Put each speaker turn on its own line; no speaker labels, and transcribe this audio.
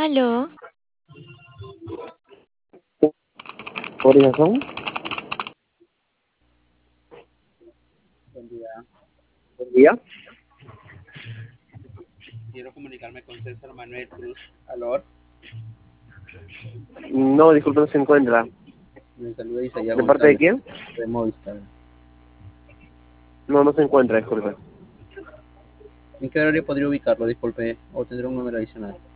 Aló,
Coordinación.
Buen día.
Buen día.
Quiero comunicarme con César Manuel Cruz Alor.
No, disculpe, no se encuentra.
Me saluda Isaías
¿De parte de
González,
quién?
de Movistar.
No, no se encuentra, disculpe.
¿En qué horario podría ubicarlo? Disculpe, o tendré un número adicional.